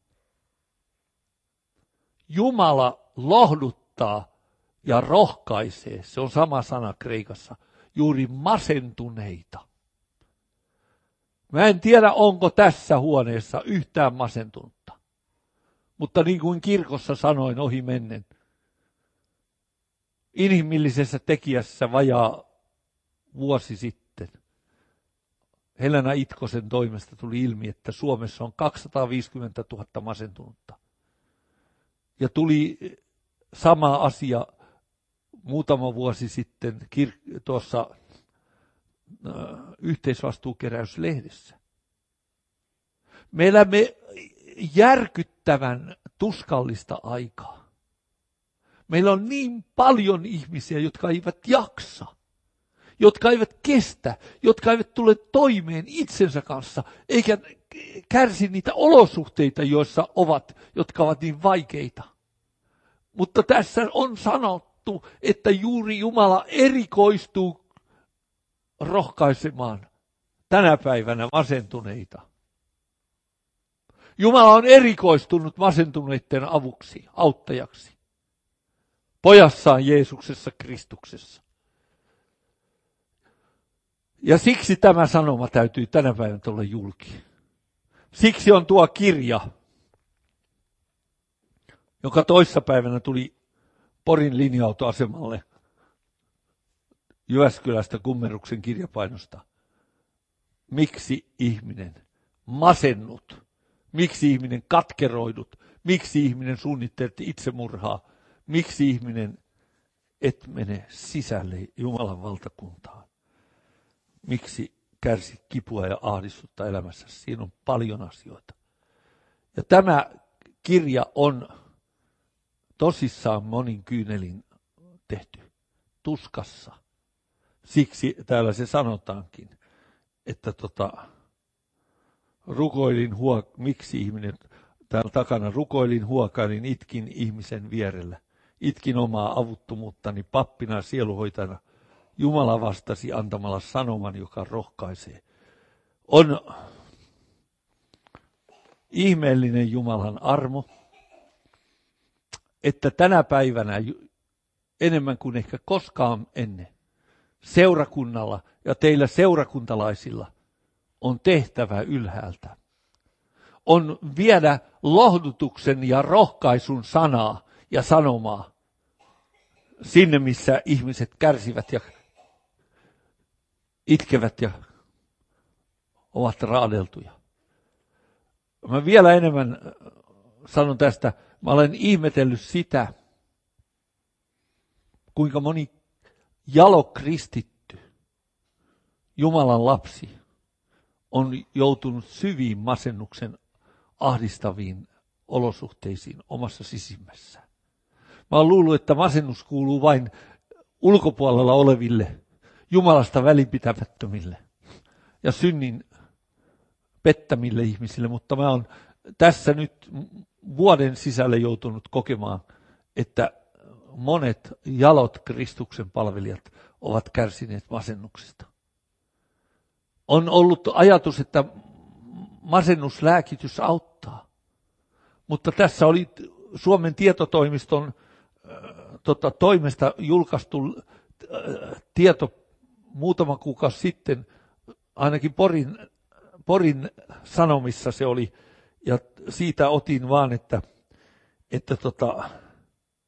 Jumala lohduttaa ja rohkaisee, se on sama sana kreikassa, juuri masentuneita. Mä en tiedä, onko tässä huoneessa yhtään masentunutta, mutta niin kuin kirkossa sanoin ohi mennen, inhimillisessä tekijässä vajaa vuosi sitten Helena Itkosen toimesta tuli ilmi, että Suomessa on kaksisataaviisikymmentätuhatta masentunutta. Ja tuli sama asia muutama vuosi sitten kir- tuossa äh, yhteisvastuukeräyslehdessä. Me elämme järkyttävän tuskallista aikaa. Meillä on niin paljon ihmisiä, jotka eivät jaksa, jotka eivät kestä, jotka eivät tule toimeen itsensä kanssa, eikä kärsi niitä olosuhteita, joissa ovat, jotka ovat niin vaikeita. Mutta tässä on sanottu, että juuri Jumala erikoistuu rohkaisemaan tänä päivänä masentuneita. Jumala on erikoistunut masentuneiden avuksi, auttajaksi. Pojassaan Jeesuksessa Kristuksessa. Ja siksi tämä sanoma täytyy tänä päivänä tulla julki. Siksi on tuo kirja, joka toissapäivänä tuli Porin linja-autoasemalle Jyväskylästä Kummeruksen kirjapainosta. Miksi ihminen masennut? Miksi ihminen katkeroidut? Miksi ihminen suunnittelee itsemurhaa? Miksi ihminen et mene sisälle Jumalan valtakuntaan? Miksi kärsit kipua ja ahdistusta elämässä? Siinä on paljon asioita. Ja tämä kirja on tosissaan monin kyynelin tehty, tuskassa. Siksi täällä se sanotaankin, että tota, rukoilin huok- miksi ihminen, täällä takana rukoilin, huokailin, itkin ihmisen vierellä. Itkin omaa avuttomuuttani pappina sieluhoitajana. Jumala vastasi antamalla sanoman, joka rohkaisee. On ihmeellinen Jumalan armo, että tänä päivänä enemmän kuin ehkä koskaan ennen seurakunnalla ja teillä seurakuntalaisilla on tehtävä ylhäältä. On viedä lohdutuksen ja rohkaisun sanaa ja sanomaa sinne, missä ihmiset kärsivät ja itkevät ja ovat raadeltuja. Mä vielä enemmän sanon tästä, mä olen ihmetellyt sitä, kuinka moni jalo kristitty, Jumalan lapsi, on joutunut syviin masennuksen ahdistaviin olosuhteisiin omassa sisimmässään. Mä oon luullut, että masennus kuuluu vain ulkopuolella oleville, Jumalasta välinpitämättömille ja synnin pettämille ihmisille, mutta mä oon tässä nyt vuoden sisällä joutunut kokemaan, että monet jalot Kristuksen palvelijat ovat kärsineet masennuksesta. On ollut ajatus, että masennuslääkitys auttaa, mutta tässä oli Suomen tietotoimiston äh, tota, toimesta julkaistu äh, tieto muutama kuukausi sitten, ainakin Porin, Porin Sanomissa se oli, ja siitä otin vaan, että, että tota,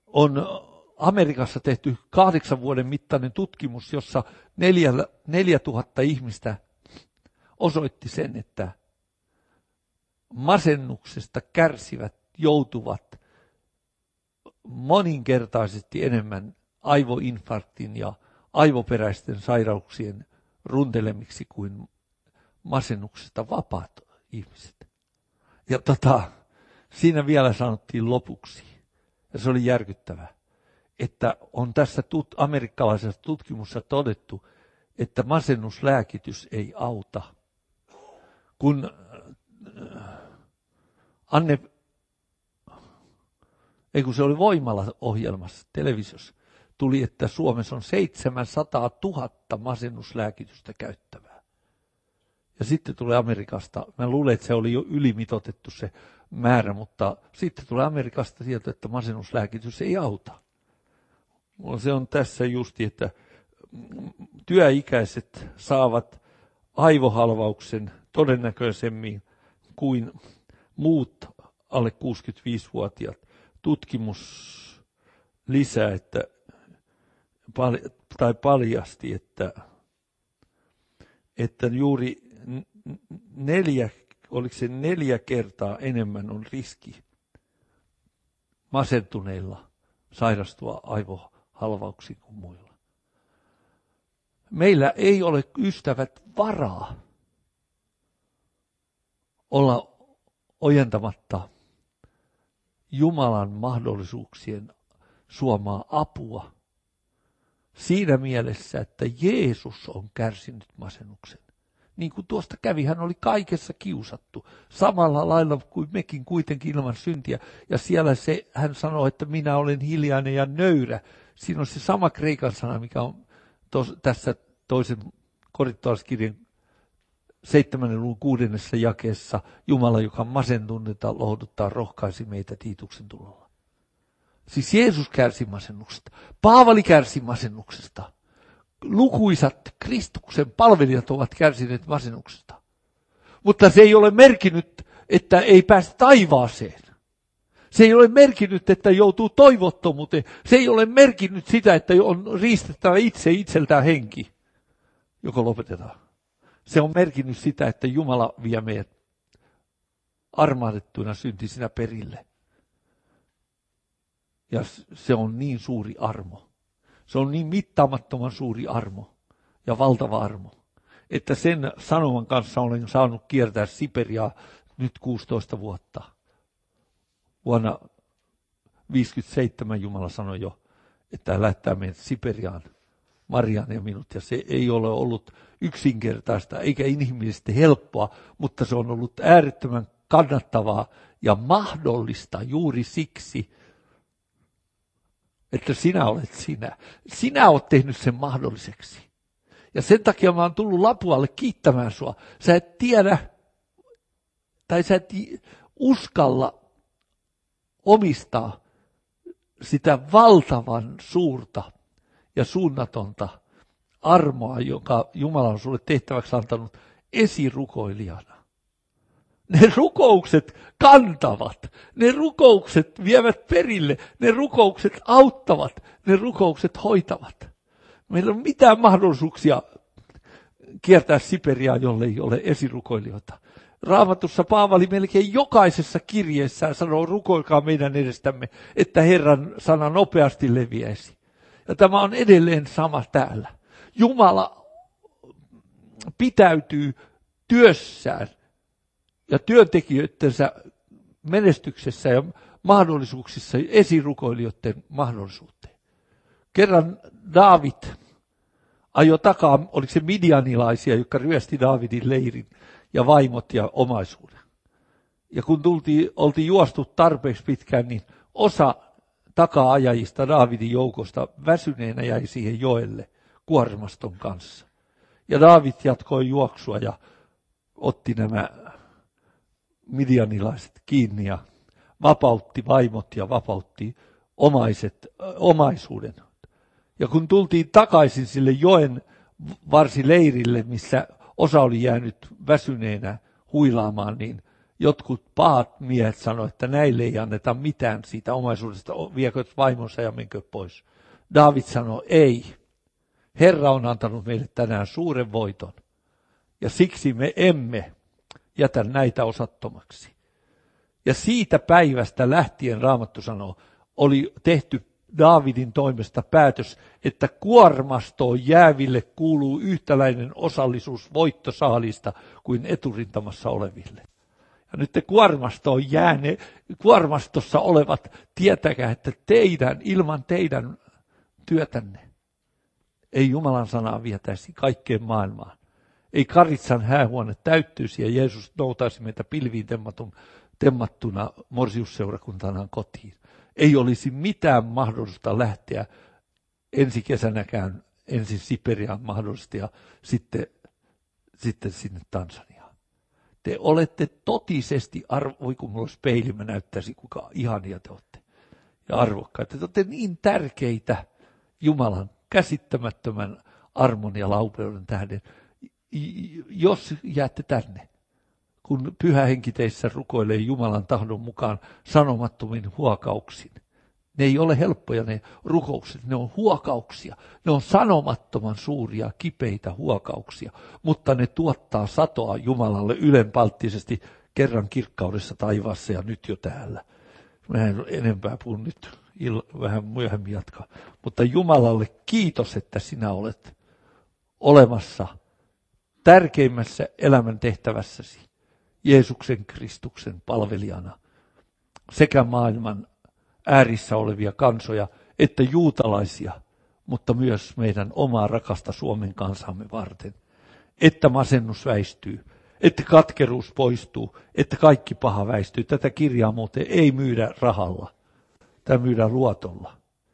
on Amerikassa tehty kahdeksan vuoden mittainen tutkimus, jossa neljä, neljä tuhatta ihmistä osoitti sen, että masennuksesta kärsivät joutuvat moninkertaisesti enemmän aivoinfarktin ja aivoperäisten sairauksien runtelemiksi kuin masennuksesta vapaat ihmiset. Ja tota, siinä vielä sanottiin lopuksi, ja se oli järkyttävää, että on tässä tut- amerikkalaisessa tutkimuksessa todettu, että masennuslääkitys ei auta. Kun Anne, ei kun se oli Voimala-ohjelmassa televisiossa, tuli, että Suomessa on seitsemänsataatuhatta masennuslääkitystä käyttävää. Ja sitten tulee Amerikasta, mä luulen, että se oli jo ylimitoitettu se määrä, mutta sitten tulee Amerikasta sieltä, että masennuslääkitys ei auta. Se on tässä justi, että työikäiset saavat aivohalvauksen todennäköisemmin kuin muut alle kuusikymmentäviisivuotiaat. Tutkimus lisää, että tai paljasti, että, että juuri neljä, oliko se neljä kertaa enemmän on riski masentuneilla sairastua aivohalvauksiin kuin muilla. Meillä ei ole, ystävät, varaa olla ojentamatta Jumalan mahdollisuuksien suomaa apua siinä mielessä, että Jeesus on kärsinyt masennuksen. Niin kuin tuosta kävi, hän oli kaikessa kiusattu, samalla lailla kuin mekin kuitenkin ilman syntiä. Ja siellä se, hän sanoi, että minä olen hiljainen ja nöyrä. Siinä on se sama kreikan sana, mikä on tos, tässä toisen korintolaiskirjan seitsemännen luvun kuudennessa jakeessa. Jumala, joka masentuneita lohduttaa, rohkaisi meitä Tiituksen tulolla. Siis Jeesus kärsi masennuksesta. Paavali kärsi masennuksesta. Lukuisat Kristuksen palvelijat ovat kärsineet masennuksesta. Mutta se ei ole merkinnyt, että ei pääse taivaaseen. Se ei ole merkinnyt, että joutuu toivottomuuteen. Se ei ole merkinnyt sitä, että on riistettävä itse itseltään henki, joka lopetetaan. Se on merkinnyt sitä, että Jumala vie meidät armahdettuna syntisinä perille. Ja se on niin suuri armo. Se on niin mittaamattoman suuri armo ja valtava armo, että sen sanoman kanssa olen saanut kiertää Siperiaa nyt kuusitoista vuotta. Vuonna viisikymmentäseitsemän Jumala sanoi jo, että hän lähettää meidät Siperiaan, Marian ja minut. Ja se ei ole ollut yksinkertaista eikä inhimillisesti helppoa, mutta se on ollut äärettömän kannattavaa ja mahdollista juuri siksi, että sinä olet sinä. Sinä olet tehnyt sen mahdolliseksi. Ja sen takia mä oon tullut Lapualle kiittämään sua. Sä et tiedä, tai sä et uskalla omistaa sitä valtavan suurta ja suunnatonta armoa, jonka Jumala on sulle tehtäväksi antanut esirukoilijana. Ne rukoukset kantavat, ne rukoukset vievät perille, ne rukoukset auttavat, ne rukoukset hoitavat. Meillä on mitään mahdollisuuksia kiertää Siperiaa, jolle ei ole esirukoilijoita. Raamatussa Paavali melkein jokaisessa kirjeessään sanoo, rukoilkaa meidän edestämme, että Herran sana nopeasti leviäisi. Ja tämä on edelleen sama täällä. Jumala pitäytyy työssään ja työntekijöidensä menestyksessä ja mahdollisuuksissa esirukoilijoiden mahdollisuuteen. Kerran Daavid ajoi takaa, oliko se midianilaisia, jotka ryösti Daavidin leirin ja vaimot ja omaisuuden. Ja kun tultiin, oltiin juostu tarpeeksi pitkään, niin osa taka-ajajista Daavidin joukosta väsyneenä jäi siihen joelle kuormaston kanssa. Ja Daavid jatkoi juoksua ja otti nämä midianilaiset kiinni ja vapautti vaimot ja vapautti omaiset, omaisuuden. Ja kun tultiin takaisin sille joen varsileirille, missä osa oli jäänyt väsyneenä huilaamaan, niin jotkut pahat miehet sanoivat, että näille ei anneta mitään siitä omaisuudesta, viekö vaimonsa ja menkö pois. Daavid sanoi, ei. Herra on antanut meille tänään suuren voiton, ja siksi me emme jätä näitä osattomaksi. Ja siitä päivästä lähtien, Raamattu sanoo, oli tehty Daavidin toimesta päätös, että kuormastoon jääville kuuluu yhtäläinen osallisuus voittosaalista kuin eturintamassa oleville. Ja nyt te kuormastoon jääne, kuormastossa olevat, tietäkää, että teidän, ilman teidän työtänne, ei Jumalan sanaa vietäisi kaikkeen maailmaan. Ei Karitsan häähuone täyttyisi ja Jeesus noutaisi meitä pilviin temmatun, temmattuna morsiusseurakuntanaan kotiin. Ei olisi mitään mahdollista lähteä ensi kesänäkään ensin Siperiaan mahdollisesti ja sitten, sitten sinne Tansaniaan. Te olette totisesti, arvo, voi kun minulla olisi peili, mä näyttäisin kuinka ihania te olette ja arvokkaita. Te olette niin tärkeitä Jumalan käsittämättömän armon ja laupeuden tähden. Jos jäätte tänne, kun Pyhä Henki teissä rukoilee Jumalan tahdon mukaan sanomattomin huokauksin. Ne ei ole helppoja ne rukoukset, ne on huokauksia. Ne on sanomattoman suuria, kipeitä huokauksia, mutta ne tuottaa satoa Jumalalle ylenpalttisesti kerran kirkkaudessa taivaassa ja nyt jo täällä. Mä en enempää puhu nyt, il- vähän myöhemmin jatkaa. Mutta Jumalalle kiitos, että sinä olet olemassa tärkeimmässä elämän tehtävässäsi. Jeesuksen Kristuksen palvelijana sekä maailman äärissä olevia kansoja että juutalaisia, mutta myös meidän omaa rakasta Suomen kansamme varten. Että masennus väistyy, että katkeruus poistuu, että kaikki paha väistyy. Tätä kirjaa muuten ei myydä rahalla, tämä myydään luotolla.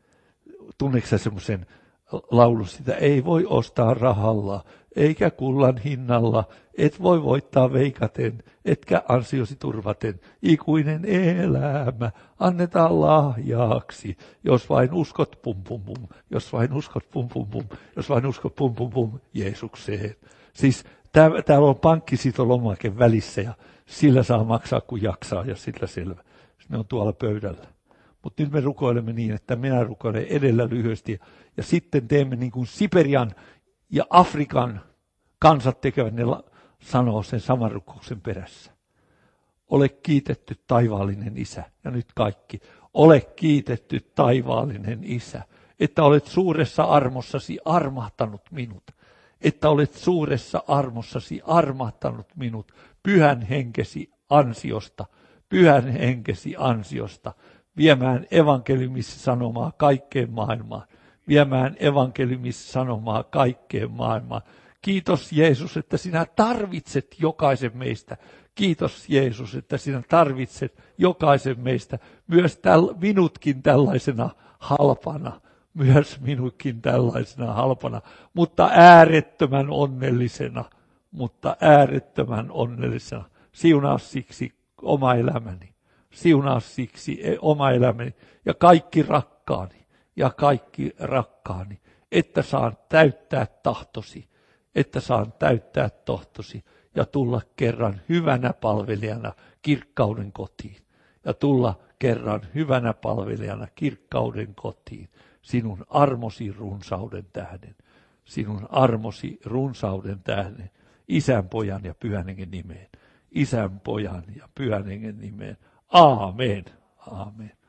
Tunneeko sä semmoisen laulun sitä? Ei voi ostaa rahalla, eikä kullan hinnalla, et voi voittaa veikaten, etkä ansiosi turvaten. Ikuinen elämä annetaan lahjaksi, jos vain uskot pum pum pum, jos vain uskot pum pum pum, jos vain uskot pum pum pum Jeesukseen. Siis tää, täällä on pankkisitolomake välissä ja sillä saa maksaa kun jaksaa ja sillä selvä. Ne on tuolla pöydällä. Mutta nyt me rukoilemme niin, että minä rukoilen edellä lyhyesti ja sitten teemme niin kuin Siperian ja Afrikan kansat tekevät, ne sanoo sen saman rukouksen perässä. Ole kiitetty taivaallinen Isä. Ja nyt kaikki. Ole kiitetty taivaallinen Isä, että olet suuressa armossasi armahtanut minut. Että olet suuressa armossasi armahtanut minut pyhän henkesi ansiosta, pyhän henkesi ansiosta, viemään evankeliumissa sanomaa kaikkeen maailmaan. Viemään evankeliumissa sanomaa kaikkeen maailmaan. Kiitos Jeesus, että sinä tarvitset jokaisen meistä. Kiitos Jeesus, että sinä tarvitset jokaisen meistä. Myös täl, minutkin tällaisena halpana. Myös minutkin tällaisena halpana. Mutta äärettömän onnellisena. Mutta äärettömän onnellisena. Siunaa siksi oma elämäni. Siunaa siksi oma elämäni ja kaikki rakkaani. Ja kaikki rakkaani, että saan täyttää tahtosi, että saan täyttää tohtosi ja tulla kerran hyvänä palvelijana kirkkauden kotiin. Ja tulla kerran hyvänä palvelijana kirkkauden kotiin, sinun armosi runsauden tähden, sinun armosi runsauden tähden, Isän, Pojan ja Pyhän Hengen nimeen, Isän, Pojan ja Pyhän Hengen nimeen. Aamen. Aamen.